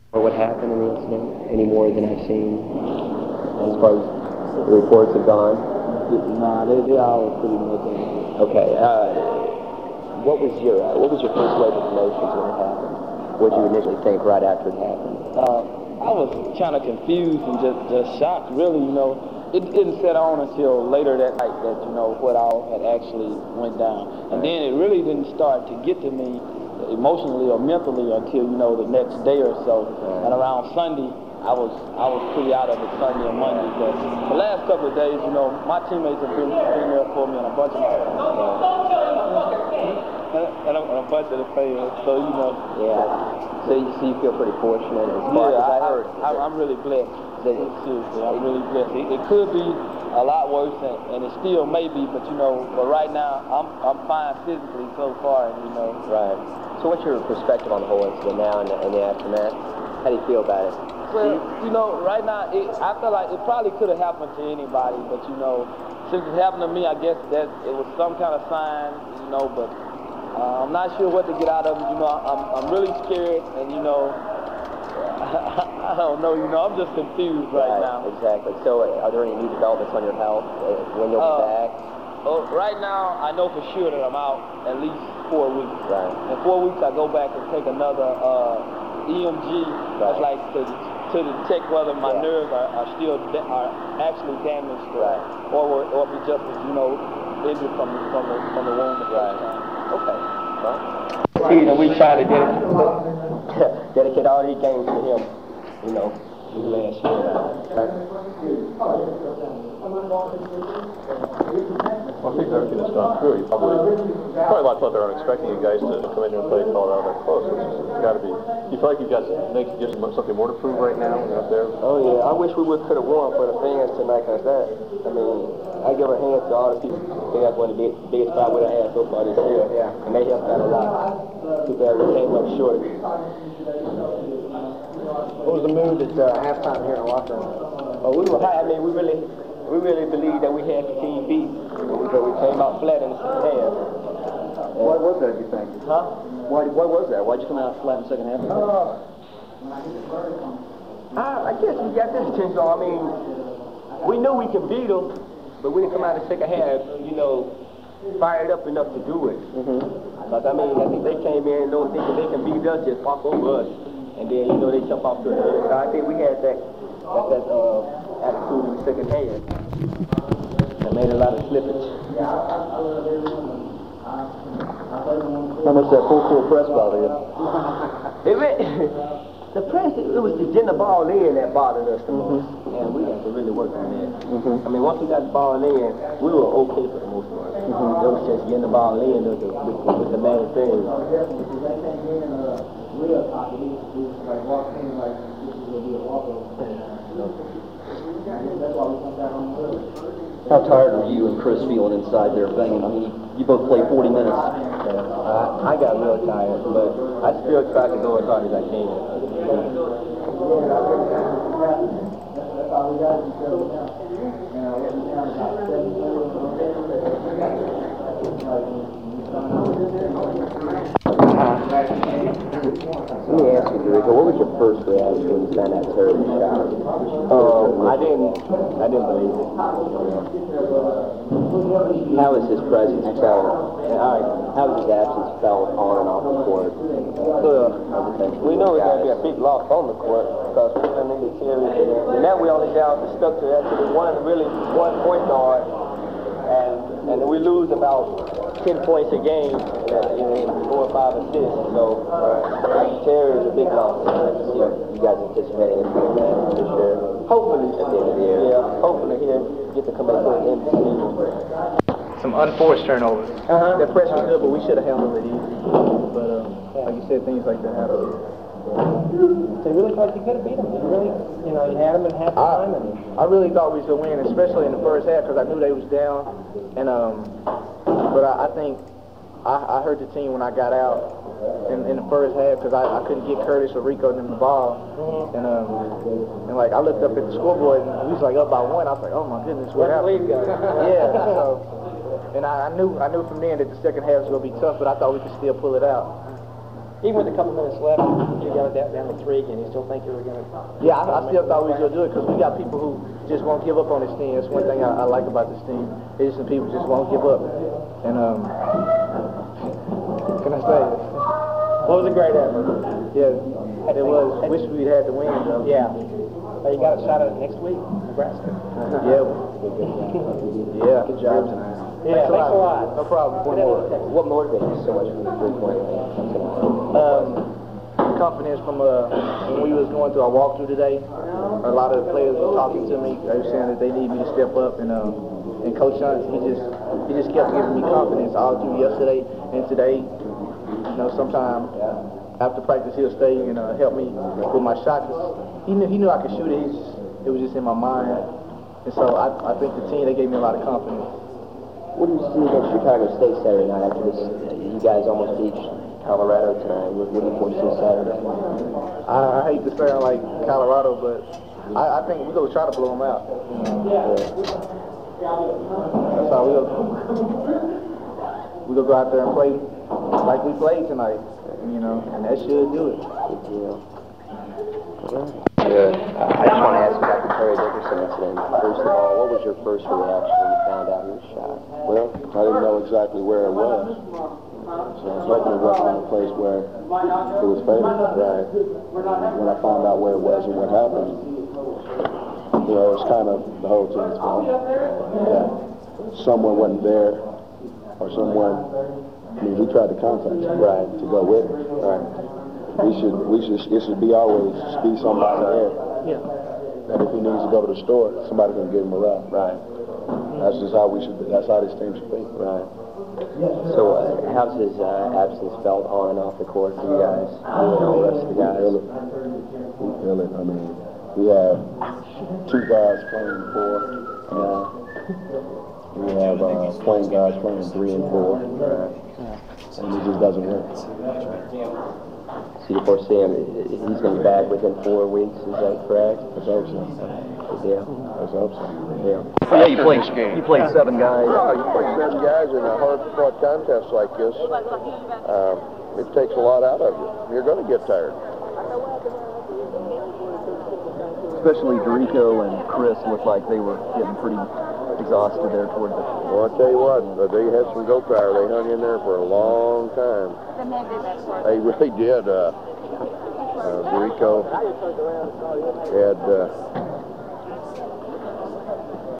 Or what happened in the incident any more than I've seen as far as the reports have gone? Nah, they all pretty much in. Okay. What was your first wave of emotions when it happened? What did you initially think right after it happened? I was kind of confused and just shocked, really. It didn't set on until later that night that what all had actually went down, and then it really didn't start to get to me emotionally or mentally until the next day or so. And around Sunday, I was pretty out of it Sunday and Monday. But the last couple of days, my teammates have been there for me and a bunch of my and a bunch of the players. So Yeah. So you feel pretty fortunate as far as I heard. I'm really blessed. Seriously, I'm really blessed. It could be a lot worse, and it still may be. But but right now I'm fine physically so far. Right. So what's your perspective on the whole incident now and the aftermath? How do you feel about it? Well, right now I feel like it probably could have happened to anybody, but since it happened to me, I guess that it was some kind of sign. But I'm not sure what to get out of it. I'm really scared, and I don't know. I'm just confused right now. Exactly. So, are there any new developments on your health when you'll be back? Right now, I know for sure that I'm out at least 4 weeks. Right. In 4 weeks, I go back and take another EMG. Right. It's like to detect whether my nerves are actually damaged, or be just injured from the wound. Right. Okay. Well, And we try to dedicate all these games to him. Last year. Well, I think everything has gone through. Probably a lot of people aren't expecting you guys to come in here and play Colorado that close. It's got to be. You feel like you've got something more to prove right now when you're up there? Oh yeah, I wish we could have won for the fans tonight, cause I give a hand to all the people. They have one of the biggest fight we had so far this year. Yeah. And they helped out a lot. Too bad we came up short. what was the mood at halftime here in the locker room? Oh, we were high. We really believed that we had the team beat, but we came out flat in the second half. Why was that, you think? Huh? Why was that? Why'd you come out flat in the second half? I guess we got this attention on. We knew we could beat them, but we didn't come out in the second half, fired up enough to do it. Because, I think they came in thinking they can beat us, just walk over us. And then, they jump off to the third. So I think we had that attitude in the second half. That made a lot of slippage. How much that full court press bother you? The press, it was the getting the ball in that bothered us the most. And we had to really work on that. Once we got the ball in, we were okay for the most part. It was just getting the ball in with the main thing. How tired are you and Chris feeling inside there banging? You both played 40 minutes. I got real tired, but I still tried to go as hard as I can. Let me ask you, Dorico, what was your first reaction when you found that terrible shot? I didn't believe it. How has his presence felt? How has his absence felt on and off the court? We know it's going to be a big loss on the court because we don't need to carry it. And now we only got stuck to actually one point guard, and we lose about 10 points a game in 4 or 5 assists. So Terry is a big loss. You guys anticipating a big match this year? Hopefully at the end of the year. Yeah, hopefully he'll get to come back to the end of the season. Some unforced turnovers. The press was good, but we should have handled it easy. But like you said, things like that happen. So you really thought you could have beat them? You had them at halftime? I really thought we should win, especially in the first half, because I knew they was down. And but I think I heard the team when I got out in the first half because I couldn't get Curtis or Rico in the ball. And like I looked up at the scoreboard and we was like up by 1. I was like, oh my goodness, what happened? Yeah. And I knew from then that the second half was gonna be tough, but I thought we could still pull it out. Even with a couple minutes left, you got it down to 3 again. You still think you were going to? Yeah, I still thought we was going to do it because we got people who just won't give up on this team. That's one thing I like about this team. It's just some people just won't give up. And can I say it? What was a great effort? Yeah, it was. Wish we'd had the win, though. Yeah. But you got a shot at it next week, Nebraska. Yeah. Yeah. Good job tonight. Yeah, thanks a lot. No problem. What motivated you so much from the three-point line? Confidence from when we was going through our walkthrough today. A lot of the players were talking to me. They were saying that they need me to step up, and Coach Hunt, he just kept giving me confidence all through yesterday and today. You know, sometime after practice he'll stay and help me with my shot. He knew I could shoot it. It was just in my mind, and so I think the team, they gave me a lot of confidence. What do you see against Chicago State Saturday night after this? You guys almost beat Colorado tonight. What do you foresee Saturday? I hate to sound like Colorado, but I think we're going to try to blow them out. That's how we're going to go out there and play like we played tonight, you know, and that should do it. Good deal. Good. I just want to ask about the Terry Dickerson incident. First of all, what was your first reaction when you found out he was shot? Well, I didn't know exactly where it was. So I was hoping it wasn't in a place where it was fatal. Right. When I found out where it was and what happened, you know, it's kind of the whole team's fault. That someone wasn't there, or someone, I mean, we tried to contact him, right, to go with him. Right. It should be always be somebody there. Yeah. That if he needs to go to the store, somebody can give him a ride. Right. That's just how we should be. That's how this team should be. Right. So, how's his absence felt on and off the court for you guys? You know, the rest of the guys? We feel it. I mean, we have 2 guys playing 4. We have playing guys playing 3 and 4. And it just doesn't work. So you foresee him, he's going to be back within 4 weeks, is that correct? Let's hope so. Good deal. Let's hope so. Yeah. Yeah, you played 7 guys. Yeah, you play 7 guys in a hard-fought contest like this. It takes a lot out of you. You're going to get tired. Especially Dorico and Chris looked like they were getting pretty exhausted there toward the... Well, I'll tell you what, they had some go power. They hung in there for a long time. They really did. Dorico had